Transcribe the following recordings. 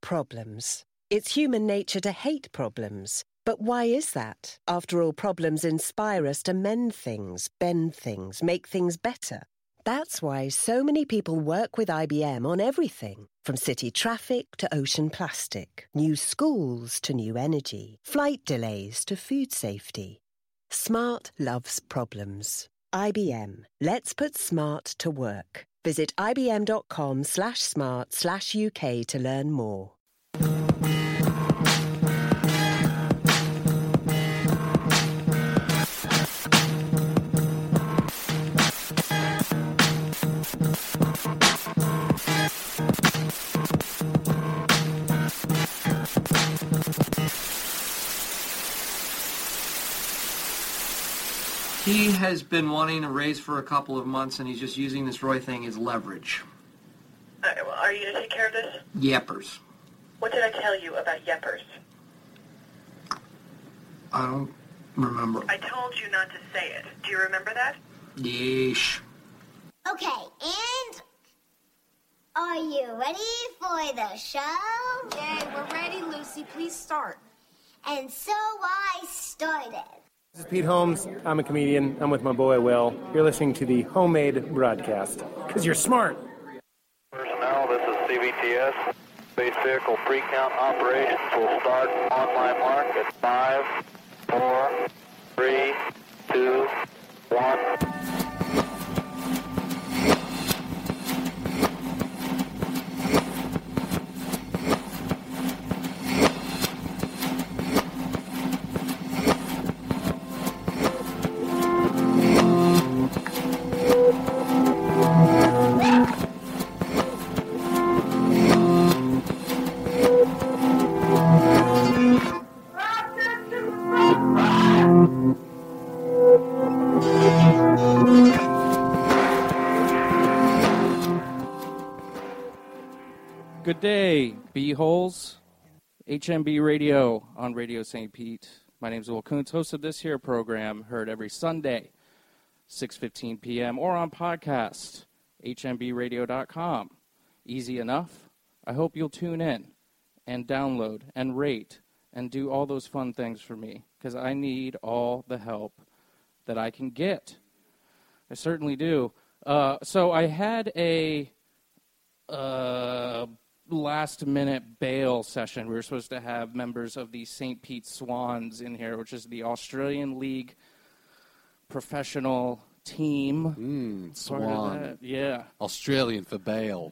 problems. It's human nature to hate problems. But why is that? After all, problems inspire us to mend things, bend things, make things better. That's why so many people work with IBM on everything, from city traffic to ocean plastic, new schools to new energy, flight delays to food safety. Smart loves problems. IBM. Let's put smart to work. Visit ibm.com/smart/UK to learn more. He has been wanting a raise for a couple of months, and he's just using this Roy thing as leverage. Are you going to take care of this? Yeppers. What did I tell you about Yeppers? I don't remember. I told you not to say it. Do you remember that? Yeesh. Okay, and are you ready for the show? Yay, we're ready, Lucy. Please start. And so I started. This is Pete Holmes. I'm a comedian. I'm with my boy Will. You're listening to the Homemade Broadcast. Because you're smart. Personnel, this is CBTS. Space Vehicle Pre-Count Operations will start on my mark at 5, 4, 3, 2, 1. Good day, B-holes. HMB Radio on Radio St. Pete. My name is Will Kuntz, host of this here program, heard every Sunday, 6:15 p.m., or on podcast, hmbradio.com. Easy enough. I hope you'll tune in and download and rate and do all those fun things for me, because I need all the help that I can get. I certainly do. So I had a last-minute bail session. We were supposed to have members of the St. Pete Swans in here, which is the Australian League professional team. Swan. Yeah. Australian for bail.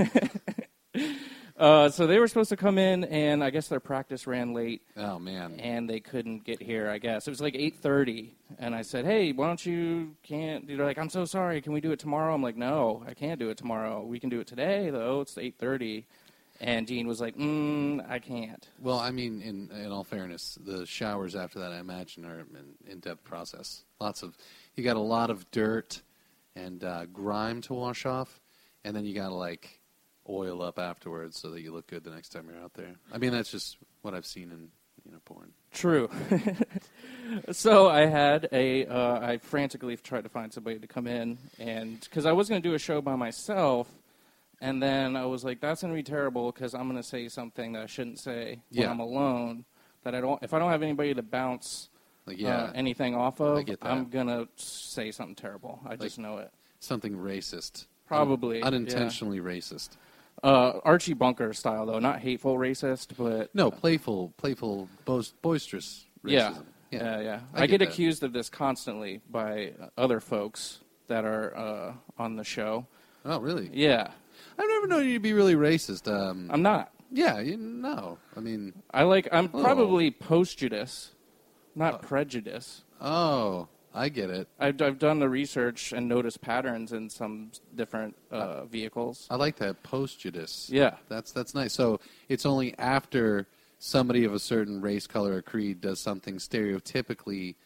So they were supposed to come in, and I guess their practice ran late. Oh, man. And they couldn't get here, I guess. It was like 8:30, and I said, hey, why don't you can't, they're like, I'm so sorry, can we do it tomorrow? I'm like, no, I can't do it tomorrow. We can do it today, though. It's 8:30. And Dean was like, I can't. Well, I mean, in all fairness, the showers after that, I imagine, are an in-depth process. You got a lot of dirt and grime to wash off, and then you got to, like, oil up afterwards so that you look good the next time you're out there. I mean, that's just what I've seen in porn. True. So I had I frantically tried to find somebody to come in, and because I was going to do a show by myself, and then I was like, that's going to be terrible because I'm going to say something that I shouldn't say when I'm alone. If I don't have anybody to bounce anything off of, I'm going to say something terrible. I just know it. Something racist. Probably. Unintentionally racist. Archie Bunker style, though. Not hateful racist, but... No, playful, boisterous racism. Yeah. I get accused of this constantly by other folks that are on the show. Oh, really? Yeah. I've never known you to be really racist. I'm not. Yeah, no. I mean... I'm probably post-judice, not prejudice. Oh, I get it. I've done the research and noticed patterns in some different vehicles. I like that, post-judice. Yeah. That's nice. So it's only after somebody of a certain race, color, or creed does something stereotypically,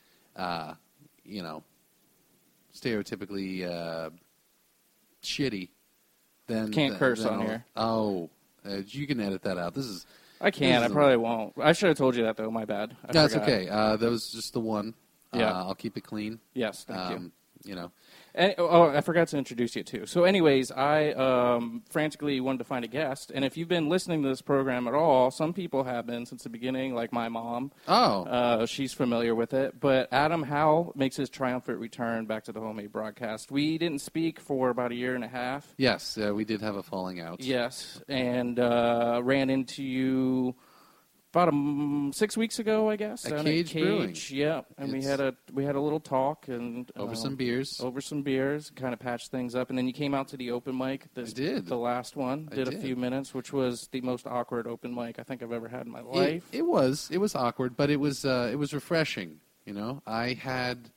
shitty, then... Can't curse on here. Oh, you can edit that out. I can't. I probably won't. I should have told you that, though. My bad. That's okay. That was just the one. Yeah. I'll keep it clean. Yes, thank you. you know. And, I forgot to introduce you too. So anyways, I frantically wanted to find a guest. And if you've been listening to this program at all, some people have been since the beginning, like my mom. Oh. She's familiar with it. But Adam Howell makes his triumphant return back to the homemade broadcast. We didn't speak for about a year and a half. Yes, we did have a falling out. Yes, and ran into you about 6 weeks ago, I guess. At Cage Brewing. Yeah, and we had a little talk and over some beers. Over some beers, kind of patched things up, and then you came out to the open mic. I did. The last one. I did a few minutes, which was the most awkward open mic I think I've ever had in my life. It was awkward, but it was refreshing. You know, I had.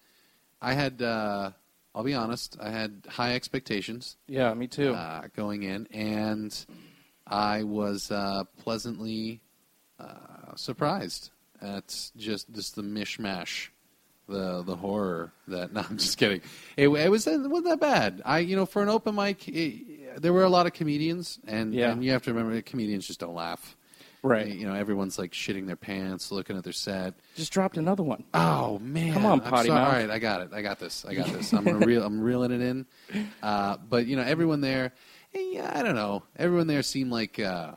I'll be honest. I had high expectations. Yeah, me too. Going in, and I was pleasantly surprised at just the mishmash, the horror that. No, I'm just kidding. It wasn't that bad. For an open mic, there were a lot of comedians, and you have to remember comedians just don't laugh. Right. Everyone's like shitting their pants, looking at their set. Just dropped another one. Oh man! Come on, potty mouth. All right, I got it. I got this. I'm reeling it in. But everyone there, I don't know. Everyone there seemed like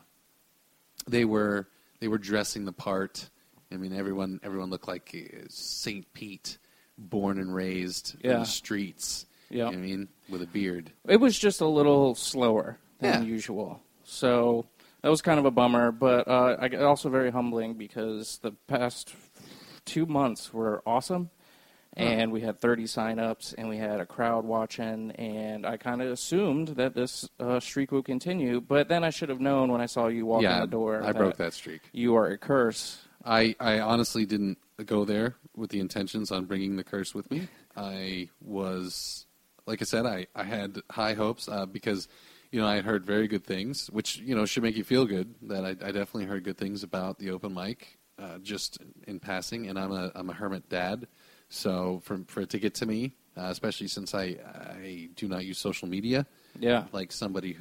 they were dressing the part. I mean, everyone looked like St. Pete, born and raised in the streets. Yeah. You know what I mean, with a beard. It was just a little slower than usual. So that was kind of a bummer, but also very humbling because the past 2 months were awesome, and we had 30 sign-ups, and we had a crowd watching, and I kind of assumed that this streak would continue, but then I should have known when I saw you walk in the door. I broke that streak. You are a curse. I honestly didn't go there with the intentions on bringing the curse with me. I was, like I said, I had high hopes because I had heard very good things, which, should make you feel good, that I definitely heard good things about the open mic, just in passing, and I'm a hermit dad, so for it to get to me, especially since I do not use social media, like somebody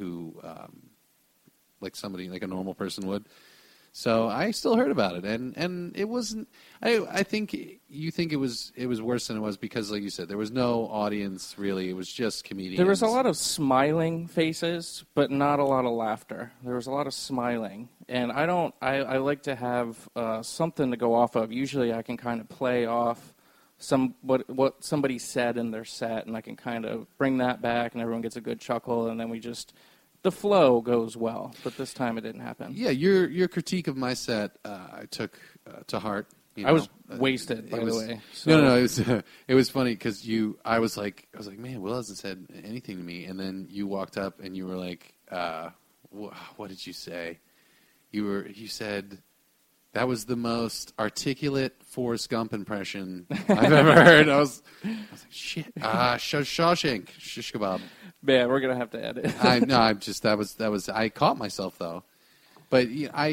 like a normal person would. So I still heard about it, and it wasn't. I think you think it was worse than it was because, like you said, there was no audience really. It was just comedians. There was a lot of smiling faces, but not a lot of laughter. There was a lot of smiling, and I like to have something to go off of. Usually, I can kind of play off what somebody said in their set, and I can kind of bring that back, and everyone gets a good chuckle, and then the flow goes well, but this time it didn't happen. Yeah, your critique of my set, I took to heart. I was wasted, by the way. So. No, it was funny because I was like, man, Will hasn't said anything to me, and then you walked up and you were like, what did you say? You said that was the most articulate Forrest Gump impression I've ever heard. I was like, shit, Shawshank, shish kebab. Man, we're gonna have to edit. That was. I caught myself though, but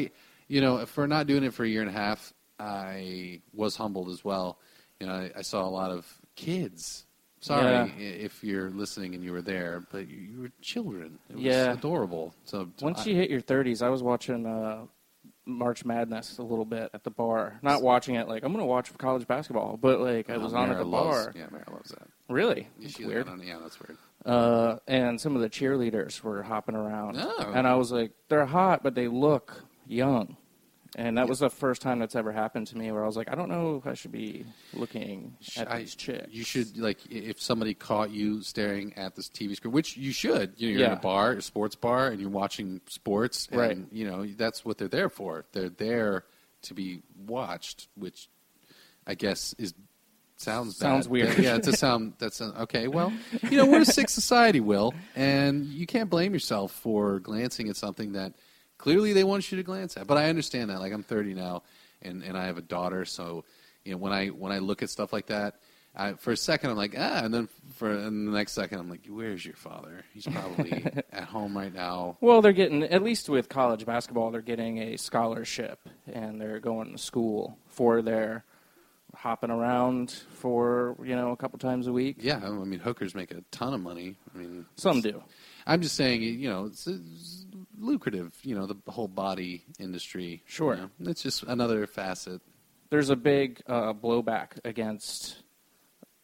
for not doing it for a year and a half, I was humbled as well. I saw a lot of kids. Sorry if you're listening and you were there, but you were children. It was adorable. So once you hit your 30s, I was watching March Madness a little bit at the bar. Not watching it like I'm going to watch college basketball, but like I was on at the bar. Yeah, Mara loves that. Really? That's weird. Yeah, that's weird. And some of the cheerleaders were hopping around. Oh. And I was like, they're hot, but they look young. And that was the first time that's ever happened to me where I was like, I don't know if I should be looking at these chicks. You should, like, if somebody caught you staring at this TV screen, which you should. You're in a bar, a sports bar, and you're watching sports. And, right. That's what they're there for. They're there to be watched, which I guess sounds bad. Weird. Yeah, that's okay. Well, we're a sick society, Will, and you can't blame yourself for glancing at something that clearly they want you to glance at. But I understand that. Like, I'm 30 now, and I have a daughter, so when I look at stuff like that, for a second I'm like, and then in the next second I'm like, where's your father? He's probably at home right now. Well, they're getting, at least with college basketball, they're getting a scholarship, and they're going to school for their hopping around for, a couple times a week. Yeah, I mean, hookers make a ton of money. I mean, some do. I'm just saying, it's lucrative, the whole body industry. Sure. It's just another facet. There's a big blowback against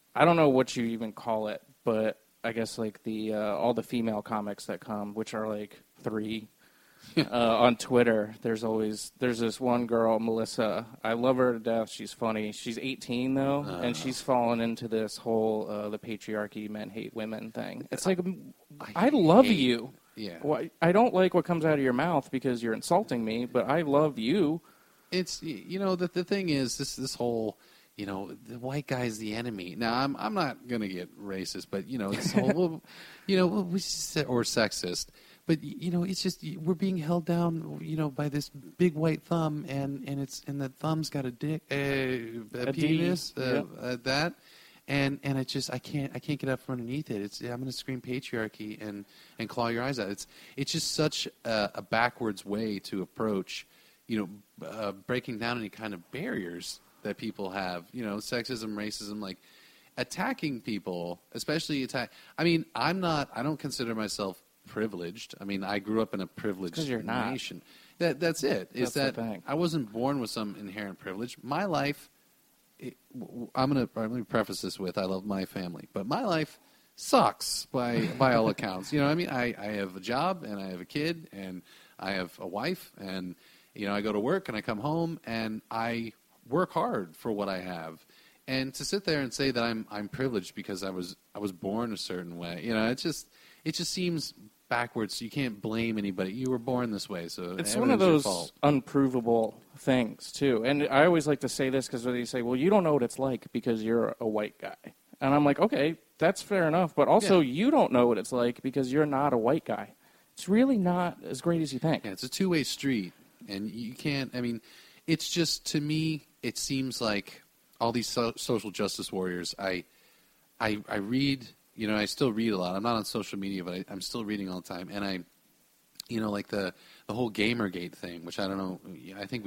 I don't know what you even call it, but I guess like the all the female comics that come, which are like 3 on Twitter. There's this one girl, Melissa. I love her to death. She's funny. She's 18 though, and she's fallen into this whole the patriarchy, men hate women thing. It's like I love you. Yeah. Well, I don't like what comes out of your mouth because you're insulting me, but I love you. It's the thing is this whole the white guy's the enemy. Now I'm not gonna get racist, but this whole or sexist. But it's just we're being held down by this big white thumb, and that thumb's got a dick, a penis, that. And it just I can't get up from underneath it. I'm going to scream patriarchy and claw your eyes out. It's just such a backwards way to approach, breaking down any kind of barriers that people have. Sexism, racism, like attacking people, especially I mean, I don't consider myself privileged. I mean, I grew up in a privileged nation. That's it. Is that I wasn't born with some inherent privilege. My life. Let me preface this with I love my family, but my life sucks by all accounts. I mean, I have a job and I have a kid and I have a wife and I go to work and I come home and I work hard for what I have. And to sit there and say that I'm privileged because I was born a certain way, it just seems backwards. You can't blame anybody. You were born this way, so it's one of those unprovable things too. And I always like to say this because they say, "Well, you don't know what it's like because you're a white guy," and I'm like, "Okay, that's fair enough." But also, you don't know what it's like because you're not a white guy. It's really not as great as you think. Yeah, it's a two-way street, and you can't. I mean, it's just to me, it seems like all these social justice warriors. I read. I still read a lot. I'm not on social media, but I'm still reading all the time. And I, like the whole Gamergate thing, which I don't know. I think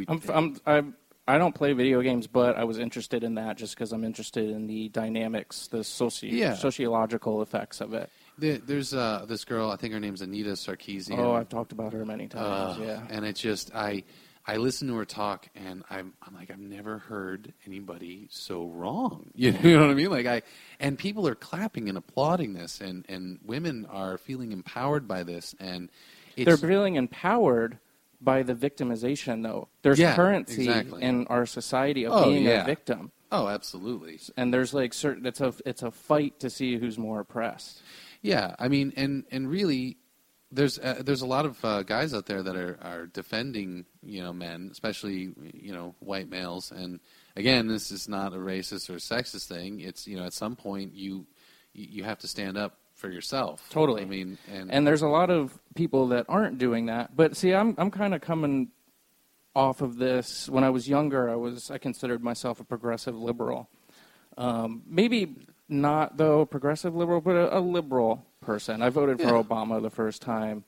I don't play video games, but I was interested in that just because I'm interested in the dynamics, the sociological effects of it. There's this girl. I think her name's Anita Sarkeesian. Oh, I've talked about her many times. Yeah. And it just I listen to her talk, and I'm like, I've never heard anybody so wrong. You know what I mean? And people are clapping and applauding this, and women are feeling empowered by this, and they're feeling empowered by the victimization, though. There's currency in our society of being a victim. Oh, absolutely. And there's it's a fight to see who's more oppressed. Yeah, I mean, and really. There's a lot of guys out there that are defending men, especially white males. And again, this is not a racist or sexist thing. It's at some point you have to stand up for yourself. Totally. I mean, and there's a lot of people that aren't doing that. But see, I'm kind of coming off of this. When I was younger, I considered myself a progressive liberal. Maybe not though progressive liberal, but a liberal person. I voted for Obama the first time.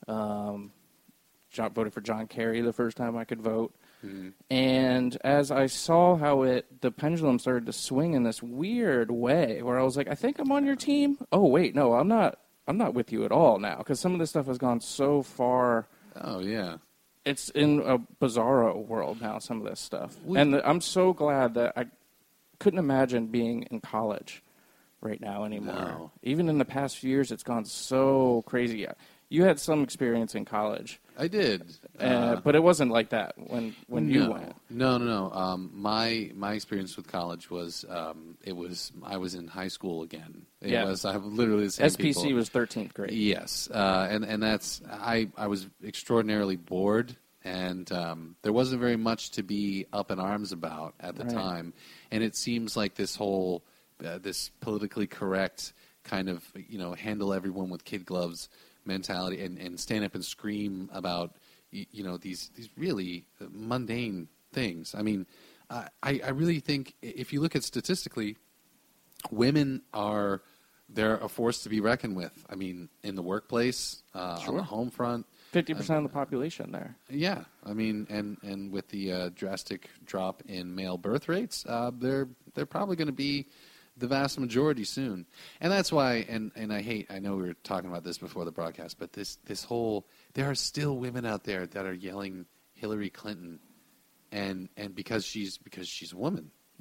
Voted for John Kerry the first time I could vote. Mm-hmm. And as I saw how the pendulum started to swing in this weird way, where I was like, I think I'm on your team. Oh wait, no, I'm not with you at all now, because some of this stuff has gone so far. Oh yeah, it's in a bizarro world now. Some of this stuff, and I'm so glad that I couldn't imagine being in college right now anymore. No. Even in the past few years, it's gone so crazy. You had some experience in college. I did, but it wasn't like that when you went. No. My experience with college was I was in high school again. I have literally the same SPC people. was 13th grade. Yes, and that's I was extraordinarily bored, and there wasn't very much to be up in arms about at the time, and it seems like this whole this politically correct kind of handle everyone with kid gloves mentality and stand up and scream about these really mundane things. I mean, I really think if you look at statistically, women they're a force to be reckoned with. I mean, in the workplace, on the home front, 50% of the population there. Yeah, I mean, and with the drastic drop in male birth rates, they're probably going to be the vast majority soon. And that's why, and I know we were talking about this before the broadcast, but this whole, there are still women out there that are yelling Hillary Clinton, and because she's a woman.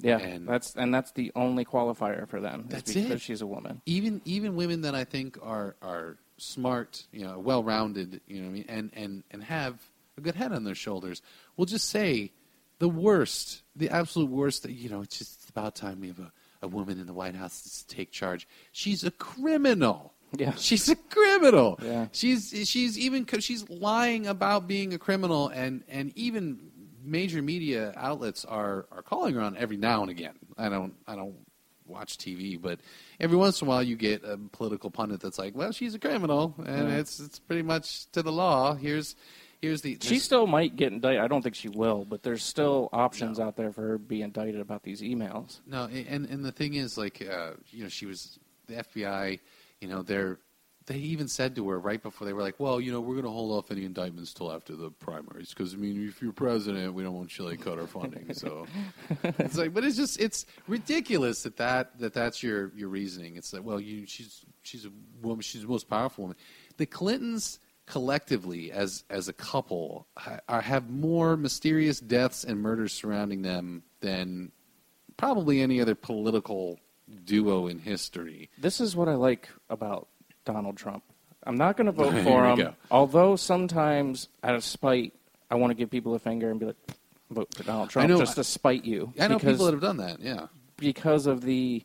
Yeah, and that's the only qualifier for them. That's because it. she's a woman. Even women that I think are smart, well-rounded, you know what I mean, and have a good head on their shoulders, will just say the worst, the absolute worst. That it's just about time we have a woman in the White House to take charge. She's a criminal. Yeah, she's a criminal. Yeah, she's lying about being a criminal, and even major media outlets are calling her on every now and again. I don't watch TV, but every once in a while you get a political pundit that's like, well, she's a criminal, and it's pretty much to the law. Here's the... She still might get indicted. I don't think she will, but there's still options out there for her to be indicted about these emails. No, and the thing is, like, she was... The FBI, they even said to her right before, they were like, well, we're going to hold off any indictments till after the primaries, because, if you're president, we don't want you to, cut our funding. So it's like, but it's ridiculous that's your reasoning. It's like, well, she's a woman, she's the most powerful woman. The Clintons collectively, as a couple, have more mysterious deaths and murders surrounding them than probably any other political duo in history. This is what I like about Donald Trump. I'm not going to vote for him, although sometimes out of spite, I want to give people a finger and be like, vote for Donald Trump just to spite you. I know people that have done that, yeah. Because of the,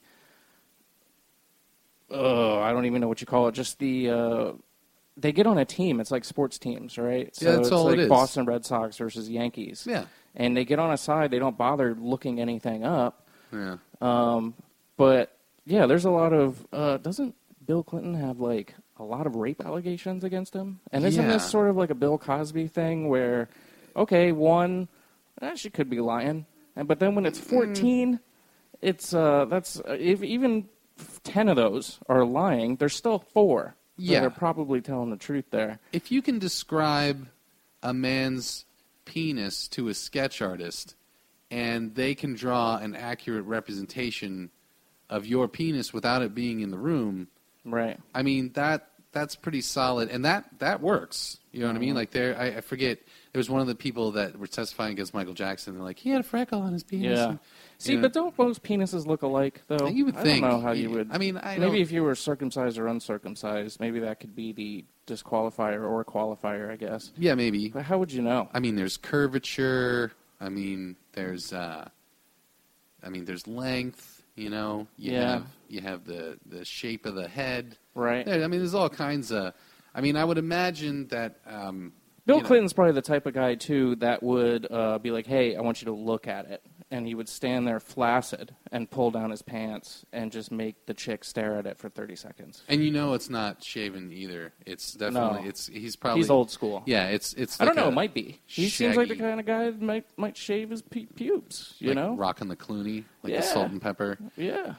I don't even know what you call it, just the, they get on a team. It's like sports teams, right? So yeah, that's all it is. Boston Red Sox versus Yankees. Yeah. And they get on a side. They don't bother looking anything up. Yeah. But, yeah, there's a lot of, doesn't Bill Clinton have, like, a lot of rape allegations against him? And isn't this sort of like a Bill Cosby thing where, okay, one, she could be lying. But then when it's 14, it's, if even 10 of those are lying, there's still 4. Yeah. They're probably telling the truth there. If you can describe a man's penis to a sketch artist and they can draw an accurate representation of your penis without it being in the room, right? I mean, that's pretty solid, and that works. You know what I mean? Like, I forget, there was one of the people that were testifying against Michael Jackson. They're like, he had a freckle on his penis. Yeah. See, but don't most penises look alike, though? You would think. I don't know how you would. I mean, maybe if you were circumcised or uncircumcised, maybe that could be the disqualifier or qualifier, I guess. Yeah, maybe. But how would you know? I mean, there's curvature. I mean, there's length. You have the shape of the head. Right. I mean, there's all kinds of. I mean, I would imagine that. Bill Clinton's probably the type of guy too that would be like, "Hey, I want you to look at it," and he would stand there flaccid and pull down his pants and just make the chick stare at it for 30 seconds. And it's not shaven either. It's definitely he's old school. Yeah, it's. I don't know. It might be. He seems like the kind of guy that might shave his pubes. You know, rocking the Clooney, like the salt and pepper. Yeah.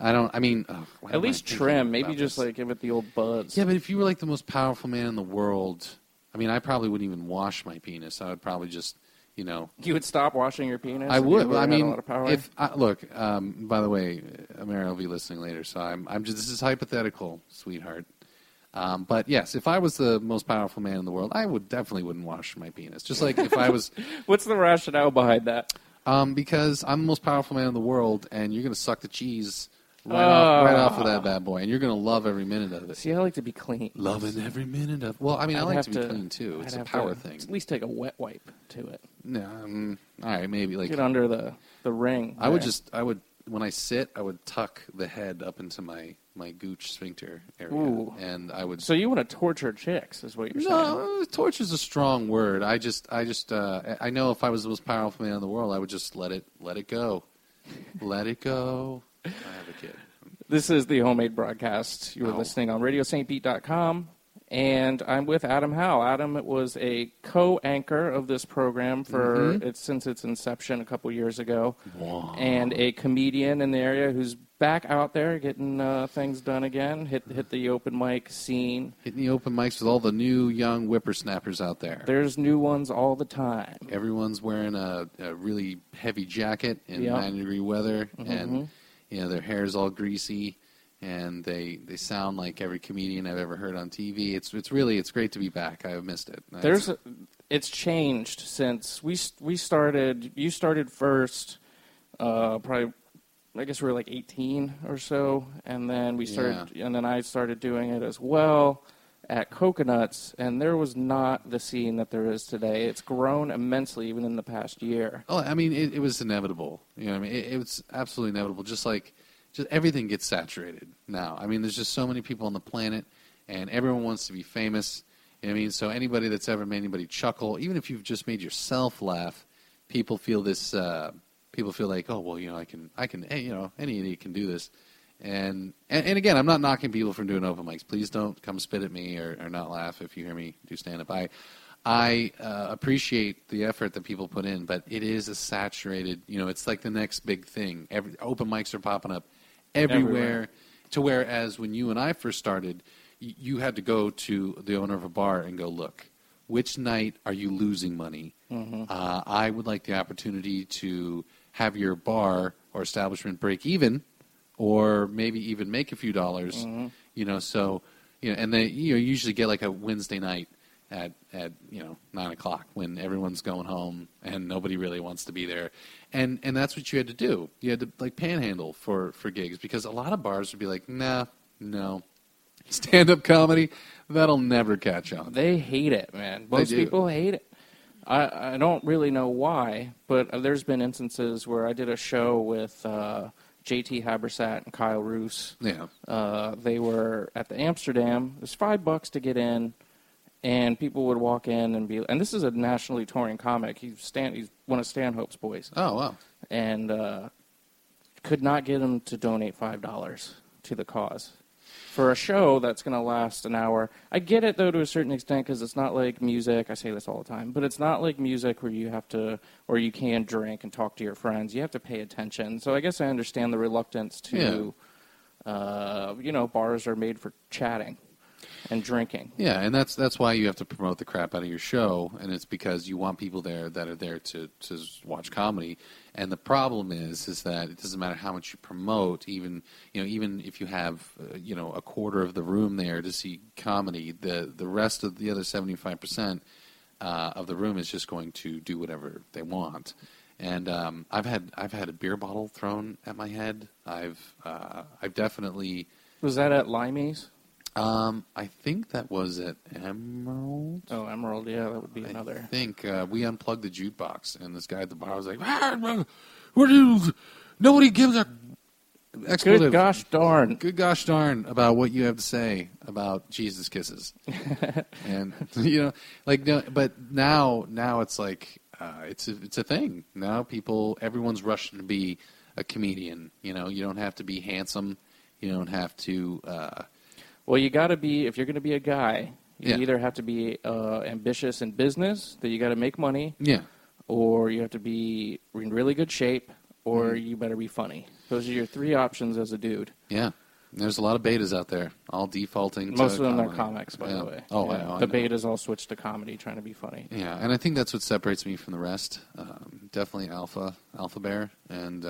At least trim. Maybe just like give it the old buzz. Yeah, but if you were like the most powerful man in the world, I mean, I probably wouldn't even wash my penis. I would probably just. You would stop washing your penis? I would. I mean, look. By the way, Amara will be listening later, so I'm just. This is hypothetical, sweetheart. But yes, if I was the most powerful man in the world, I definitely wouldn't wash my penis. Just like if I was. What's the rationale behind that? Because I'm the most powerful man in the world, and you're going to suck the cheese right off of that bad boy, and you're going to love every minute of it. See, I like to be clean. Loving every minute of. Well, I mean, I like to be clean too. It's a power thing. At least take a wet wipe to it. No, all right, maybe like get under the ring. I would when I sit, I would tuck the head up into my gooch sphincter area, and I would. So you want to torture chicks, is what you're saying? No, torture's a strong word. I know if I was the most powerful man in the world, I would just let it go, let it go. I have a kid. This is the Homemade Broadcast. You are listening on RadioSt.Pete.com, and I'm with Adam Howe. Adam was a co-anchor of this program since its inception a couple years ago, and a comedian in the area who's back out there getting things done again. Hit the open mic scene. Hitting the open mics with all the new young whippersnappers out there. There's new ones all the time. Everyone's wearing a really heavy jacket in 90-degree weather, and their hair's all greasy, and they sound like every comedian I've ever heard on TV. It's great to be back. I've missed it. It's changed since we started. You started first, probably I guess we were like 18 or so, and then I started doing it as well at Coconuts, and there was not the scene that there is today. It's grown immensely even in the past year. Oh, I mean, it was inevitable. You know what I mean? It was absolutely inevitable. Just everything gets saturated now. I mean, there's just so many people on the planet, and everyone wants to be famous. You know what I mean? So anybody that's ever made anybody chuckle, even if you've just made yourself laugh, people feel this. People feel like, oh, well, you know, I can, hey, you know, any idiot can do this. And again, I'm not knocking people from doing open mics. Please don't come spit at me or not laugh if you hear me do stand-up. I appreciate the effort that people put in, but it is a saturated, you know, it's like the next big thing. Open mics are popping up everywhere. To whereas when you and I first started, you had to go to the owner of a bar and go, look, which night are you losing money? Mm-hmm. I would like the opportunity to have your bar or establishment break even, or maybe even make a few dollars. Mm-hmm. You know, so you know, and they usually get like a Wednesday night at 9:00 when everyone's going home and nobody really wants to be there, and that's what you had to do. You had to like panhandle for gigs, because a lot of bars would be like, nah, no, stand-up comedy, that'll never catch on. They hate it, man. Most people hate it. I don't really know why, but there's been instances where I did a show with JT Habersat and Kyle Roos. Yeah. They were at the Amsterdam. It was $5 to get in, and people would walk in and be. And this is a nationally touring comic. He's one of Stanhope's boys. Oh wow! And could not get him to donate $5 to the cause for a show that's going to last an hour. I get it, though, to a certain extent, because it's not like music. I say this all the time, but it's not like music where you have to, or you can drink and talk to your friends. You have to pay attention. So I guess I understand the reluctance to, bars are made for chatting and drinking. Yeah, and that's why you have to promote the crap out of your show, and it's because you want people there that are there to watch comedy. And the problem is that it doesn't matter how much you promote, even if you have a quarter of the room there to see comedy, the rest of the other 75% of the room is just going to do whatever they want. And I've had a beer bottle thrown at my head. I've definitely. Was that at Limey's? I think that was at Emerald. Oh, Emerald, yeah, that would be another. I think we unplugged the jukebox, and this guy at the bar was like, "What do you? Nobody gives a expletive. Good gosh darn. Good gosh darn about what you have to say about Jesus kisses." And but now it's like it's a thing. Now everyone's rushing to be a comedian. You know, you don't have to be handsome. You don't have to. Well, you got to be, if you're going to be a guy, you either have to be ambitious in business, that you got to make money, or you have to be in really good shape, or you better be funny. Those are your three options as a dude. Yeah. There's a lot of betas out there, all defaulting Most to of them comedy. are comics, by the way. Oh, yeah. I the know. betas all switched to comedy, trying to be funny. Yeah, and I think that's what separates me from the rest. Definitely alpha bear, and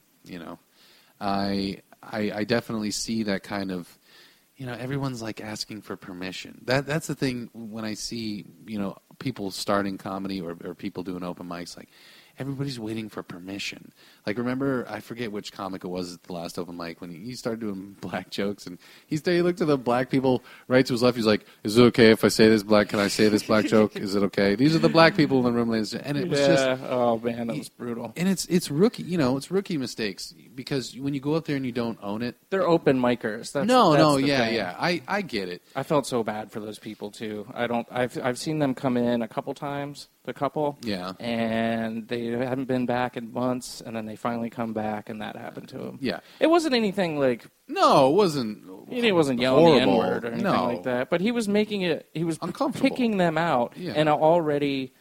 I definitely see that kind of. Everyone's like asking for permission. That's the thing when I see, people starting comedy or people doing open mics, like everybody's waiting for permission. Like, remember, I forget which comic it was at the last open mic when he started doing black jokes, and he looked at the black people right to his left. He's like, "Is it okay if I say this black? Can I say this black joke? Is it okay?" These are the black people in the room, ladies. And it was just, oh man, that was brutal. And it's rookie, it's rookie mistakes, because when you go up there and you don't own it, they're open micers. That's yeah. I get it. I felt so bad for those people too. I've seen them come in a couple times. The couple, and they hadn't been back in months, and then they finally come back, and that happened to him. Yeah, it wasn't anything like. No, it wasn't. He wasn't yelling the N-word or anything like that. But he was making it. He was picking them out in an already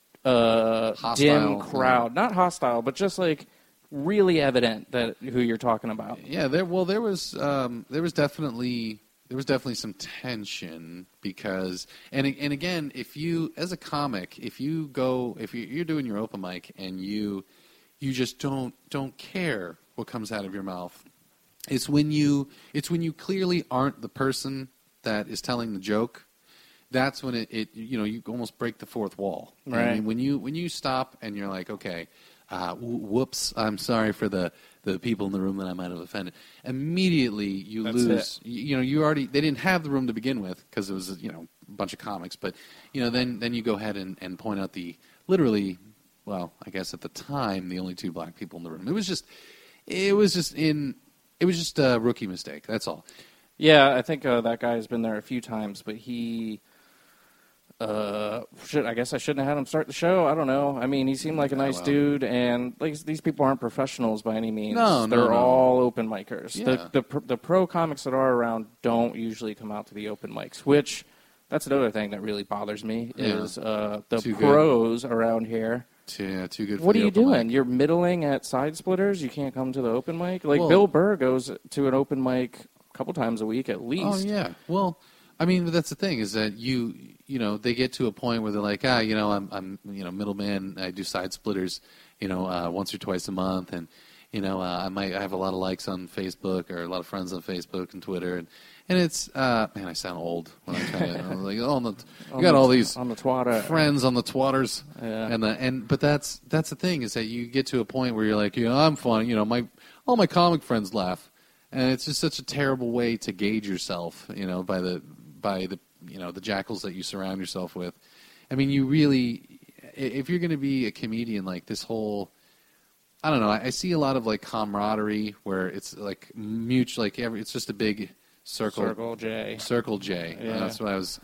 dim crowd. Not hostile, but just like really evident that who you're talking about. Yeah, there was definitely. There was definitely some tension because, and again, if you, as a comic, if you're doing your open mic and you just don't care what comes out of your mouth, it's when you clearly aren't the person that is telling the joke. That's when you almost break the fourth wall. Right. I mean, when you stop and you're like, okay, whoops, I'm sorry for the people in the room that I might have offended. Immediately you lose. You already, they didn't have the room to begin with because it was a bunch of comics. But then you go ahead and point out the literally, well, I guess at the time the only two black people in the room. It was just a rookie mistake. That's all. Yeah, I think that guy has been there a few times, but he. I guess I shouldn't have had him start the show. I don't know. I mean, he seemed like a nice dude, and these people aren't professionals by any means. They're all open micers. Yeah. The pro comics that are around don't usually come out to the open mics, which that's another thing that really bothers me is the Too pros around here. Yeah, too good for What the are you open doing? mic. You're middling at Side Splitters? You can't come to the open mic? Like, Well, Bill Burr goes to an open mic a couple times a week at least. Oh, yeah. Well, I mean, but that's the thing is that they get to a point where they're like, I'm middleman. I do Side Splitters, once or twice a month, and I have a lot of likes on Facebook or a lot of friends on Facebook and Twitter, and it's man, I sound old when I tell you. I'm like, you got all these on the twatter friends on the twatters, yeah. But that's the thing is that you get to a point where you're like, I'm fun, all my comic friends laugh, and it's just such a terrible way to gauge yourself, by the the jackals that you surround yourself with. I mean, you really, if you're going to be a comedian, like this whole, I don't know, I see a lot of like camaraderie where it's like mutual, it's just a big circle J. Yeah. That's what I was.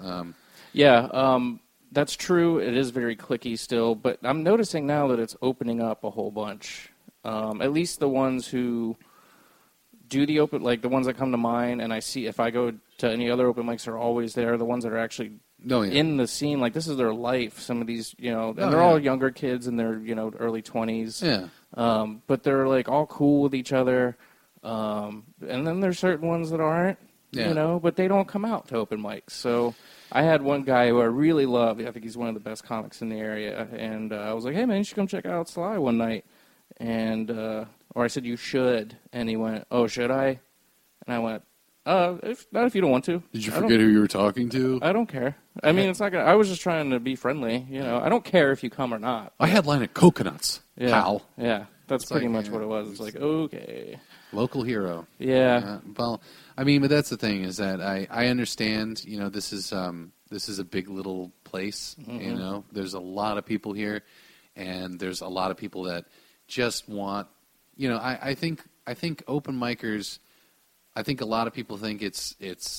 That's true. It is very cliquey still, but I'm noticing now that it's opening up a whole bunch. At least the ones who do the open, like the ones that come to mind, and I see if I go to any other open mics, are always there. The ones that are actually in the scene, like this is their life. Some of these, and they're all younger kids in their early 20s. Yeah. But they're like all cool with each other. And then there's certain ones that aren't. But they don't come out to open mics. So I had one guy who I really love. I think he's one of the best comics in the area. And I was like, hey, man, you should come check out Sly one night. And or I said, you should. And he went, oh, should I? And I went, not if you don't want to. Did you forget who you were talking to? I don't care. I mean, it's not gonna. I was just trying to be friendly. I don't care if you come or not. I headline at Coconuts, pal. Yeah, that's pretty much what it was. It's like, okay. Local hero. Yeah. Well, I mean, but that's the thing is that I understand, this is a big little place, Mm-hmm. There's a lot of people here, and there's a lot of people that just want, I think open micers, I think a lot of people think it's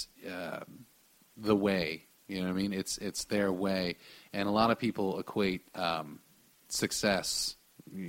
the way, you know what I mean? It's their way, and a lot of people equate success,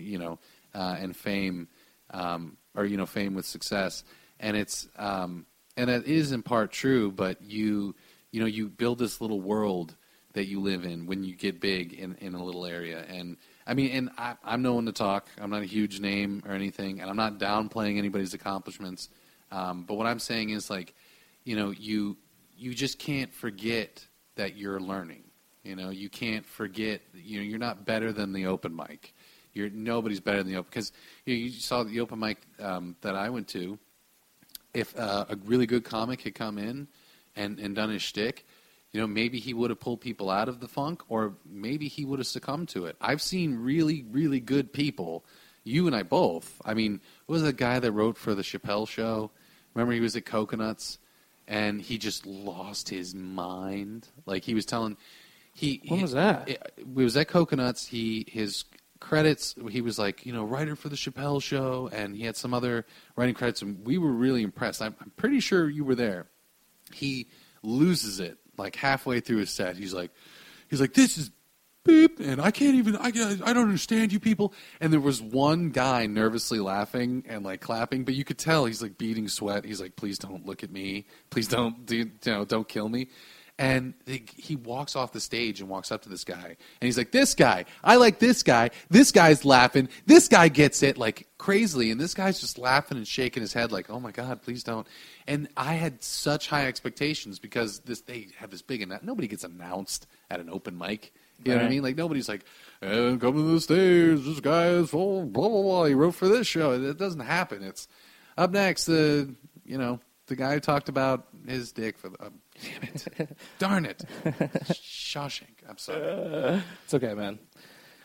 and fame, or fame with success, and it's and that is in part true, but you build this little world that you live in when you get big in a little area, and I mean, and I'm no one to talk. I'm not a huge name or anything, and I'm not downplaying anybody's accomplishments. But what I'm saying is, like, you just can't forget that you're learning. You can't forget. You're not better than the open mic. Nobody's better than the open, because you saw the open mic that I went to. If a really good comic had come in and done his shtick, maybe he would have pulled people out of the funk, or maybe he would have succumbed to it. I've seen really, really good people. You and I both. I mean, what was that guy that wrote for the Chappelle Show? Remember, he was at Coconuts, and he just lost his mind. Like, he was telling... When was that? It was at Coconuts. His credits, he was like, writer for the Chappelle Show, and he had some other writing credits, and we were really impressed. I'm pretty sure you were there. He loses it, like, halfway through his set. He's like, this is beep, and I don't understand you people. And there was one guy nervously laughing and like clapping, but you could tell he's like beating sweat. He's like, please don't look at me. Please don't kill me. And he walks off the stage and walks up to this guy. And he's like, this guy, I like this guy. This guy's laughing. This guy gets it like crazily. And this guy's just laughing and shaking his head like, oh, my God, please don't. And I had such high expectations because they have this big – nobody gets announced at an open mic. You know what I mean? Like, nobody's like, come to the stage. This guy is full, blah, blah, blah. He wrote for this show. It doesn't happen. It's up next, the guy who talked about his dick for the damn it. Darn it. Shawshank. I'm sorry. It's okay, man.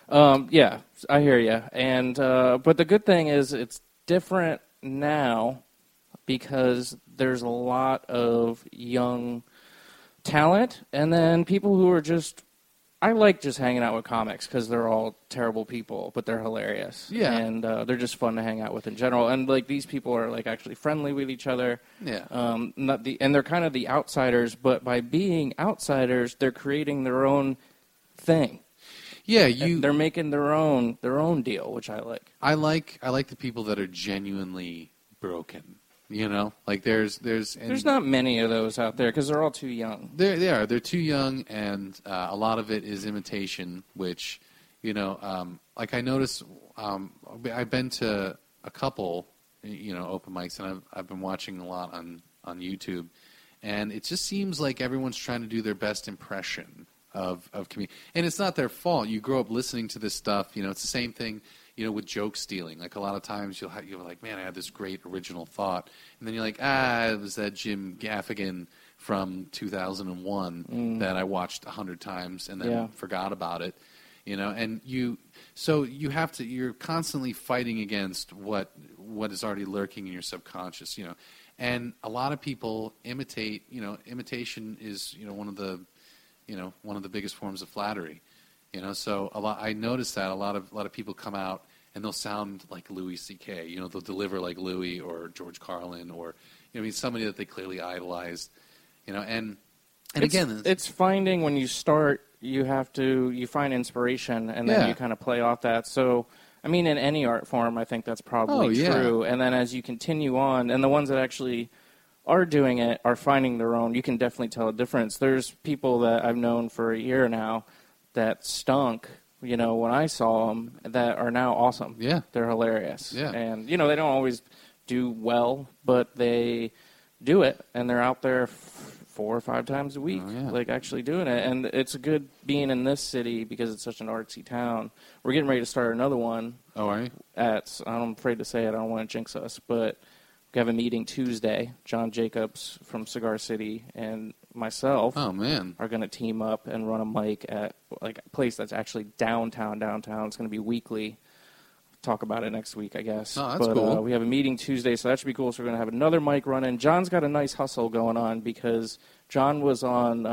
Yeah, I hear you. And but the good thing is it's different now because there's a lot of young talent, and then people who are just. I like just hanging out with comics because they're all terrible people, but they're hilarious. Yeah, and they're just fun to hang out with in general. And like these people are like actually friendly with each other. Yeah, and they're kind of the outsiders, but by being outsiders, they're creating their own thing. Yeah, they're making their own deal, which I like. I like the people that are genuinely broken. You know, like there's not many of those out there because they're all too young. They're too young, and a lot of it is imitation. Which, you know, like I noticed, I've been to a couple, you know, open mics, and I've been watching a lot on YouTube, and it just seems like everyone's trying to do their best impression of comedian, and it's not their fault. You grow up listening to this stuff. You know, it's the same thing. You know, with joke stealing, like a lot of times you're like, man, I had this great original thought, and then you're like, it was that Jim Gaffigan from 2001 that I watched 100 times and then forgot about it, you know. And you're constantly fighting against what is already lurking in your subconscious, you know. And a lot of people imitate. You know, imitation is one of the biggest forms of flattery. You know, so I noticed that a lot of people come out and they'll sound like Louis C.K. You know, they'll deliver like Louis or George Carlin or somebody that they clearly idolized. You know, and again, it's finding when you start, you find inspiration and then you kind of play off that. So, I mean, in any art form, I think that's probably true. And then as you continue on, and the ones that actually are doing it are finding their own, you can definitely tell a difference. There's people that I've known for a year now that stunk, you know, when I saw them, that are now awesome. Yeah. They're hilarious. Yeah. And, you know, they don't always do well, but they do it, and they're out there 4 or 5 times a week, like actually doing it. And it's good being in this city because it's such an artsy town. We're getting ready to start another one. Oh, are you? I'm afraid to say it, I don't want to jinx us, but we have a meeting Tuesday. John Jacobs from Cigar City and myself are going to team up and run a mic at like a place that's actually downtown. It's going to be weekly. Talk about it next week, I guess. Oh, that's cool. We have a meeting Tuesday, so that should be cool. So we're going to have another mic running. John's got a nice hustle going on because John was on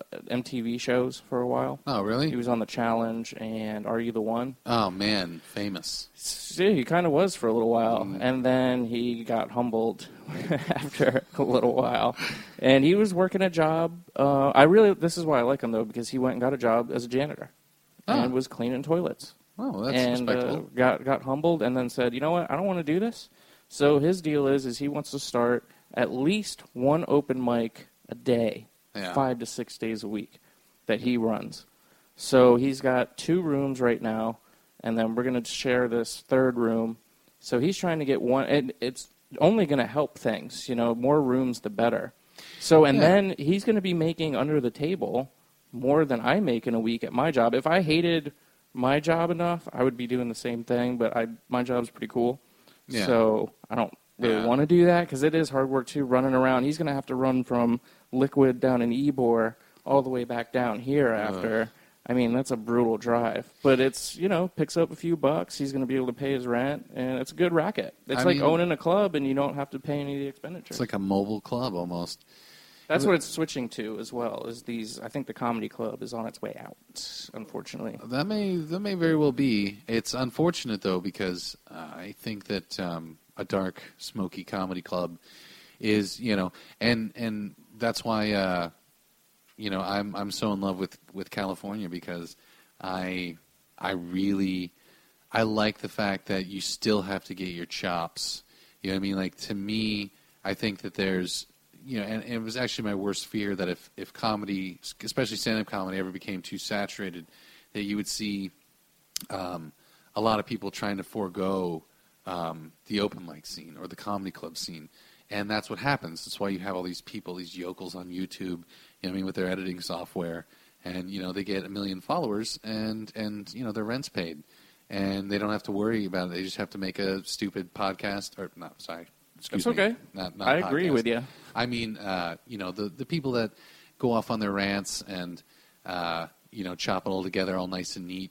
MTV shows for a while. Oh, really? He was on The Challenge and Are You the One? Oh, man, famous. Yeah, he kind of was for a little while, and then he got humbled after a little while. And he was working a job. This is why I like him, though, because he went and got a job as a janitor and was cleaning toilets. Oh, that's respectable. Got humbled and then said, you know what, I don't want to do this. So his deal is he wants to start at least one open mic a day, 5 to 6 days a week that he runs. So he's got 2 rooms right now, and then we're going to share this 3rd room. So he's trying to get one, and it's only going to help things. You know, more rooms, the better. So, and then he's going to be making under the table more than I make in a week at my job. If I hated my job enough, I would be doing the same thing, but my job's pretty cool. Yeah. So I don't really want to do that because it is hard work, too, running around. He's going to have to run from Liquid down in Ybor all the way back down here after. I mean, that's a brutal drive. But it's, you know, picks up a few bucks. He's going to be able to pay his rent, and it's a good racket. It's like owning a club, and you don't have to pay any of the expenditures. It's like a mobile club almost. That's what it's switching to as well. Is these? I think the comedy club is on its way out. Unfortunately, that may very well be. It's unfortunate though because I think that a dark, smoky comedy club is, you know, and that's why you know, I'm so in love with California because I like the fact that you still have to get your chops. You know what I mean? Like, to me, I think that there's, you know, and it was actually my worst fear that if comedy, especially stand-up comedy, ever became too saturated, that you would see a lot of people trying to forego the open mic scene or the comedy club scene. And that's what happens. That's why you have all these people, these yokels on YouTube, you know what I mean, with their editing software. And, you know, they get 1 million followers and you know, their rent's paid. And they don't have to worry about it. They just have to make a stupid podcast. Or, not, sorry. Excuse me. That's okay. Not I agree with you. I mean, you know, the people that go off on their rants and, you know, chop it all together all nice and neat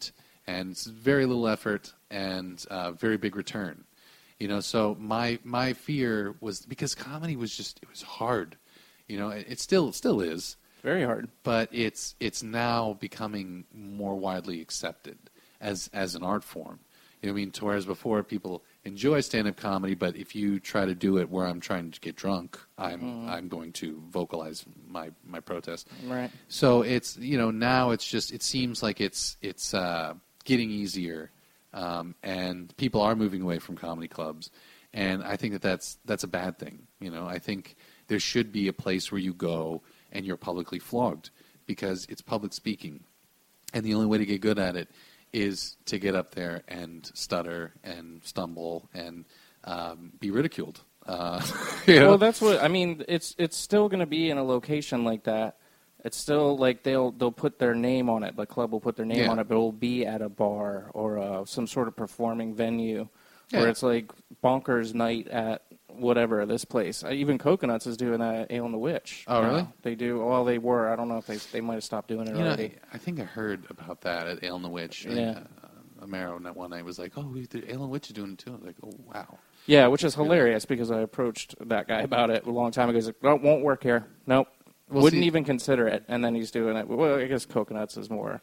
and it's very little effort and very big return. So my fear was because comedy was it was hard. It still is. Very hard. But it's now becoming more widely accepted as an art form. You know what I mean? To whereas before people enjoy stand-up comedy, but if you try to do it where I'm trying to get drunk, I'm going to vocalize my protest. Right. So it's now it's just it seems like it's getting easier, and people are moving away from comedy clubs, and I think that's a bad thing. I think there should be a place where you go and you're publicly flogged because it's public speaking. And the only way to get good at it is to get up there and stutter and stumble and be ridiculed. Well, that's what I mean. It's still going to be in a location like that. It's still like they'll put their name on it. The club will put their name on it, but it will be at a bar or some sort of performing venue where it's like bonkers night at whatever, this place. Even Coconuts is doing that at Ale and the Witch. Oh, really? They do. Well, they were. I don't know if they might have stopped doing it already. I think I heard about that at Ale and the Witch. Yeah. Amaro one night was like, oh, Ale and the Witch is doing it too. I was like, oh, wow. Yeah, which is hilarious because I approached that guy about it a long time ago. He's like, no, won't work here. Nope. Wouldn't even consider it. And then he's doing it. Well, I guess Coconuts is more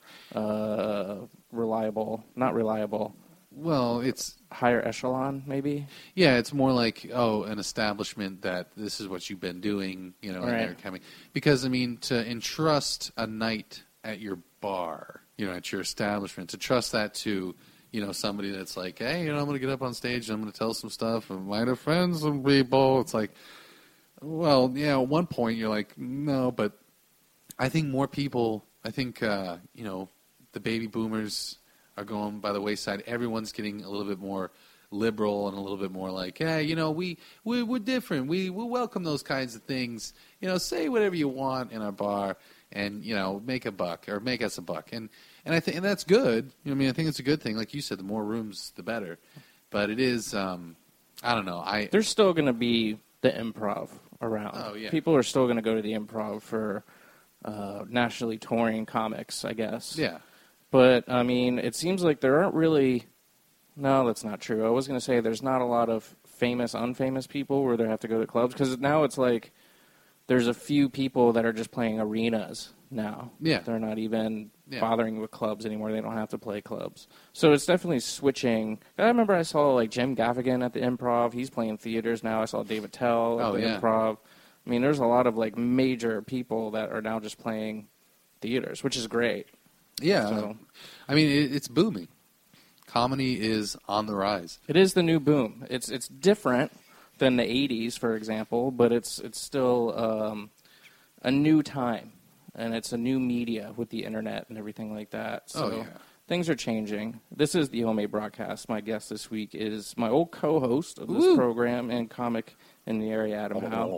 reliable. Not reliable. Well, it's higher echelon, maybe. Yeah, it's more like an establishment that this is what you've been doing, and they're coming. Because I mean, to entrust a night at your bar, at your establishment, to trust that to, somebody that's like, hey, I'm going to get up on stage and I'm going to tell some stuff and might offend some people. It's like, well, yeah, at one point you're like, no, but I think more people. I think the baby boomers are going by the wayside. Everyone's getting a little bit more liberal and a little bit more like, hey, we're different. We welcome those kinds of things. Say whatever you want in our bar, and make a buck or make us a buck. And I think that's good. I think it's a good thing. Like you said, the more rooms, the better. But it is, I don't know. There's still going to be the Improv around. Oh yeah. People are still going to go to the Improv for nationally touring comics, I guess. Yeah. But, I mean, it seems like there aren't really... No, that's not true. I was going to say there's not a lot of famous, unfamous people where they have to go to clubs. Because now it's like there's a few people that are just playing arenas now. Yeah. They're not even bothering with clubs anymore. They don't have to play clubs. So it's definitely switching. I remember I saw, like, Jim Gaffigan at the Improv. He's playing theaters now. I saw David Tell at the Improv. I mean, there's a lot of, like, major people that are now just playing theaters, which is great. Yeah, so, I mean, it's booming. Comedy is on the rise. It is the new boom. It's different than the 80s, for example, but it's still a new time, and it's a new media with the internet and everything like that. So things are changing. This is the Homemade Broadcast. My guest this week is my old co-host of this program and comic in the area, Adam Howe.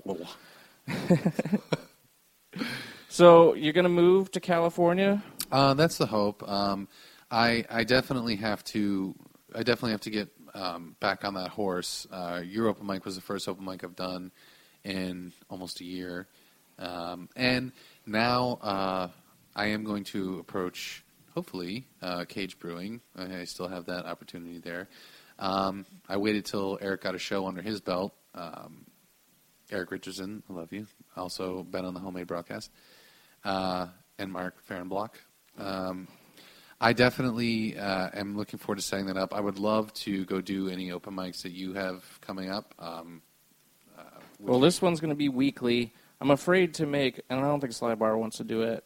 So you're going to move to California? That's the hope. I definitely have to get back on that horse. Your open mic was the first open mic I've done in almost a year, and now I am going to approach hopefully Cage Brewing. I still have that opportunity there. I waited till Eric got a show under his belt. Eric Richardson, I love you. Also been on the Homemade Broadcast. And Mark Fahrenblock. I definitely am looking forward to setting that up. I would love to go do any open mics that you have coming up. Well, this one's going to be weekly. I'm afraid to make, and I don't think Sly Bar wants to do it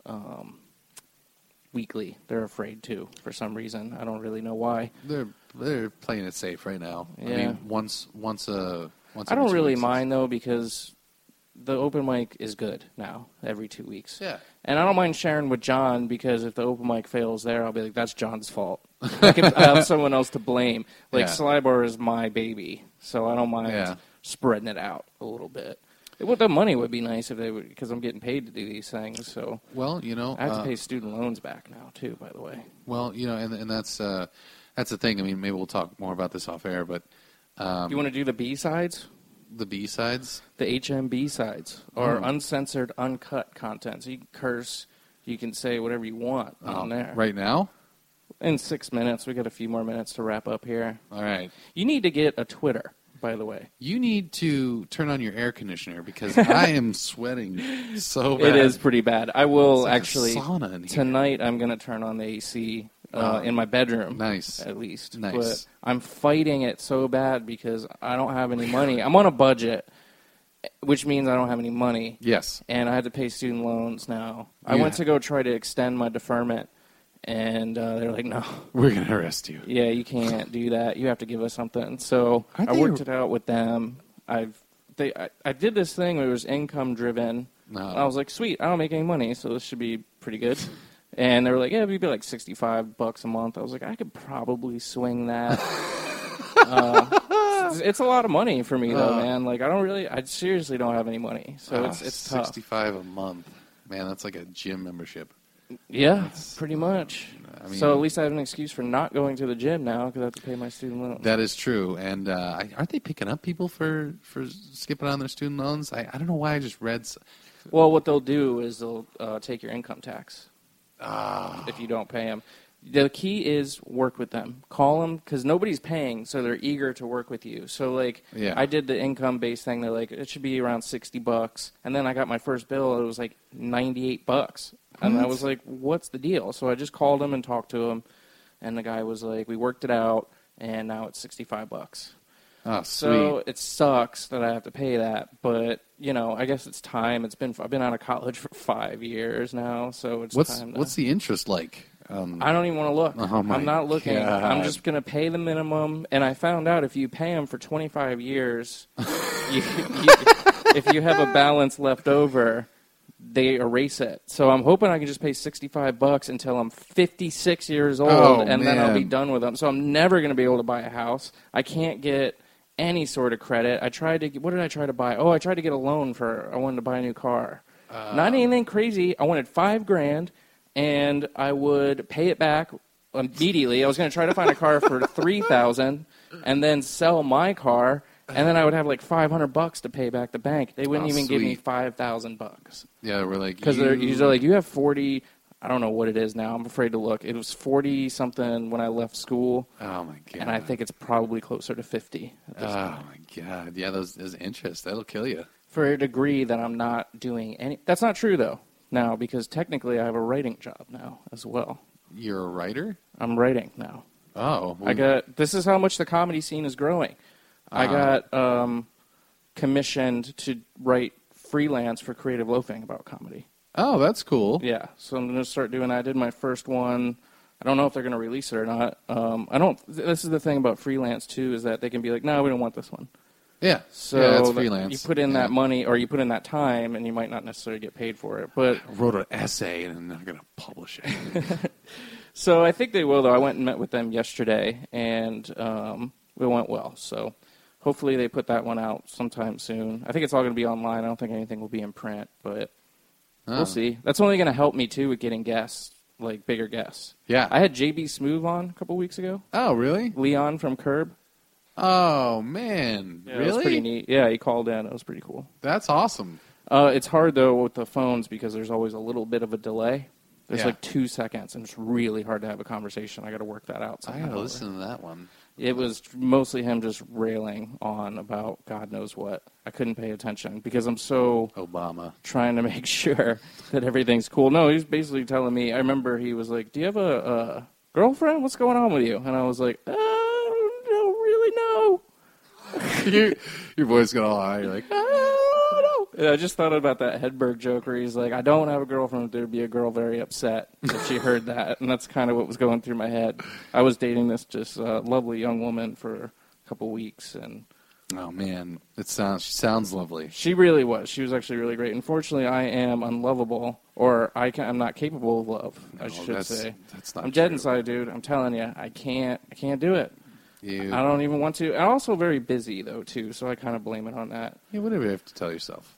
weekly. They're afraid to, for some reason. I don't really know why. They're playing it safe right now. Yeah. I mean, once I don't really mind, though, because the open mic is good now, every 2 weeks. Yeah. And I don't mind sharing with John, because if the open mic fails there, I'll be like, that's John's fault. I have someone else to blame. Like, Sly Bar is my baby, so I don't mind spreading it out a little bit. The money would be nice if they would, because I'm getting paid to do these things. So, well, I have to pay student loans back now too. By the way. Well, and that's the thing. I mean, maybe we'll talk more about this off air, but you want to do the B-sides? The B-sides? The HMB sides, or uncensored, uncut content. So you can curse, you can say whatever you want on there. Right now? in 6 minutes. We got a few more minutes to wrap up here. All right. You need to get a Twitter, by the way. You need to turn on your air conditioner because I am sweating so bad. It is pretty bad. I will It's like a actually, sauna in here. tonight I'm going to turn on the AC in my bedroom. Nice. At least. Nice. But I'm fighting it so bad because I don't have any money. I'm on a budget, which means I don't have any money. Yes. And I had to pay student loans now. I went to go try to extend my deferment, and they're like, no. We're going to arrest you. Yeah, you can't do that. You have to give us something. So I worked it out with them. I did this thing where it was income driven. No. I was like, sweet, I don't make any money, so this should be pretty good. And they were like, yeah, it'd be like $65 a month. I was like, I could probably swing that. It's a lot of money for me, though, man. Like, I seriously don't have any money, so it's tough. $65 a month. Man, that's like a gym membership. Yeah, pretty much. I mean, so at least I have an excuse for not going to the gym now because I have to pay my student loans. That is true. And aren't they picking up people for skipping on their student loans? I don't know why I just read. Well, what they'll do is they'll take your income tax if you don't pay them. The key is work with them. Call them because nobody's paying, so they're eager to work with you. So, like, I did the income-based thing. They're like, it should be around $60. And then I got my first bill. It was like $98. And I was like, what's the deal? So I just called him and talked to him. And the guy was like, we worked it out, and now it's $65. Oh, so sweet. it sucks that I have to pay that, but I guess it's time. I've been out of college for 5 years now, so it's time. What's the interest like? I don't even want to look. Oh my I'm not looking. God. I'm just going to pay the minimum, and I found out if you pay them for 25 years, if you have a balance left over, they erase it. So I'm hoping I can just pay $65 until I'm 56 years old, and then I'll be done with them. So I'm never going to be able to buy a house. I can't get any sort of credit. What did I try to buy? Oh, I tried to get a loan I wanted to buy a new car. Not anything crazy. I wanted $5,000, and I would pay it back immediately. I was going to try to find a car for $3,000 and then sell my car. And then I would have like $500 to pay back the bank. They wouldn't even give me $5,000. Yeah, we're like, because they're usually like, you have 40. I don't know what it is now. I'm afraid to look. It was 40 something when I left school. Oh my God! And I think it's probably closer to 50. Oh my God! Yeah, those interest that'll kill you. For a degree that I'm not doing any. That's not true though. Now because technically I have a writing job now as well. You're a writer? I'm writing now. Oh. Well, This is how much the comedy scene is growing. I got commissioned to write freelance for Creative Loafing about comedy. Oh, that's cool. Yeah, so I'm going to start doing that. I did my first one. I don't know if they're going to release it or not. This is the thing about freelance, too, is that they can be like, no, we don't want this one. Yeah, so that's freelance. You put in that money or you put in that time, and you might not necessarily get paid for it. But I wrote an essay, and I'm not going to publish it. So I think they will, though. I went and met with them yesterday, and it went well. So hopefully they put that one out sometime soon. I think it's all going to be online. I don't think anything will be in print, but we'll see. That's only going to help me, too, with getting guests, like bigger guests. Yeah. I had J.B. Smoove on a couple weeks ago. Oh, really? Leon from Curb. Oh, man. Yeah, really? It was pretty neat. Yeah, he called in. It was pretty cool. That's awesome. It's hard, though, with the phones because there's always a little bit of a delay. There's like 2 seconds, and it's really hard to have a conversation. I got to work that out. I got to listen to that one. It was mostly him just railing on about God knows what. I couldn't pay attention because I'm so Obama trying to make sure that everything's cool. No, he was basically telling me. I remember he was like, "Do you have a girlfriend? What's going on with you?" And I was like, "I don't really know." Your voice got all high. You're like, I just thought about that Hedberg joke where he's like, I don't have a girlfriend. There'd be a girl very upset if she heard that. And that's kind of what was going through my head. I was dating this just lovely young woman for a couple weeks. And oh, man. She sounds lovely. She really was. She was actually really great. Unfortunately, I am unlovable, or I'm not capable of love, I should say. That's not I'm dead true. inside, dude. I'm telling you, I can't do it. I don't even want to. I'm also very busy, though, too, so I kind of blame it on that. Yeah, whatever you have to tell yourself.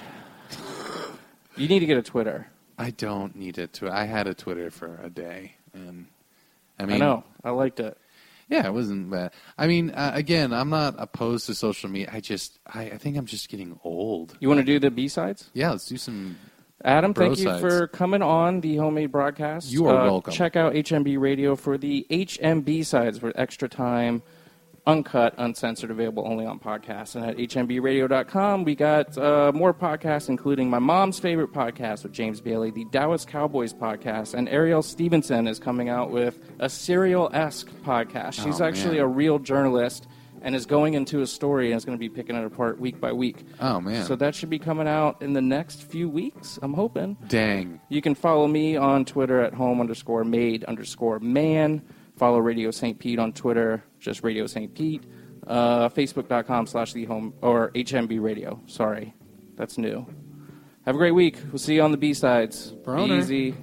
You need to get a Twitter. I don't need it. I had a Twitter for a day, and I know. I liked it. Yeah, it wasn't bad. I mean, again, I'm not opposed to social media. I think I'm just getting old. You want to do the B-sides? Yeah, let's do some. Adam, Bro thank you sides. for coming on the Homemade Broadcast. You are welcome. Check out HMB Radio for the HMB sides for extra time, uncut, uncensored, available only on podcasts. And at hmbradio.com, we got more podcasts, including my mom's favorite podcast with James Bailey, the Dallas Cowboys podcast, and Ariel Stevenson is coming out with a serial-esque podcast. She's actually a real journalist and is going into a story and is going to be picking it apart week by week. Oh, man. So that should be coming out in the next few weeks, I'm hoping. Dang. You can follow me on Twitter at home_made_man. Follow Radio St. Pete on Twitter, just Radio St. Pete. Facebook.com/thehome or HMB Radio. Sorry, that's new. Have a great week. We'll see you on the B-sides. Be Broner. easy.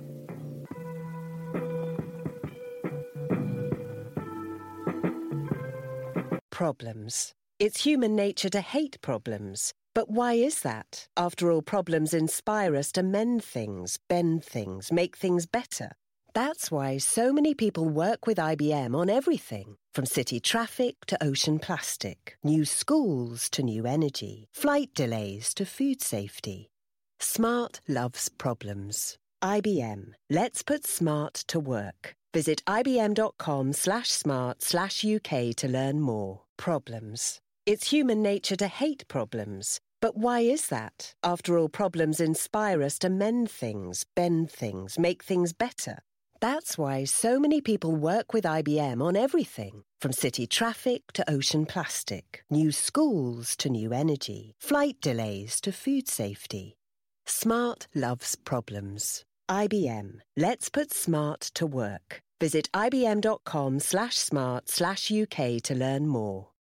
Problems. It's human nature to hate problems. But why is that? After all, problems inspire us to mend things, bend things, make things better. That's why so many people work with IBM on everything, from city traffic to ocean plastic, new schools to new energy, flight delays to food safety. Smart loves problems. IBM. Let's put smart to work. Visit ibm.com/smart/UK to learn more. Problems. It's human nature to hate problems. But why is that? After all, problems inspire us to mend things, bend things, make things better. That's why so many people work with IBM on everything, from city traffic to ocean plastic, new schools to new energy, flight delays to food safety. Smart loves problems. IBM. Let's put smart to work. Visit ibm.com/smart/UK to learn more.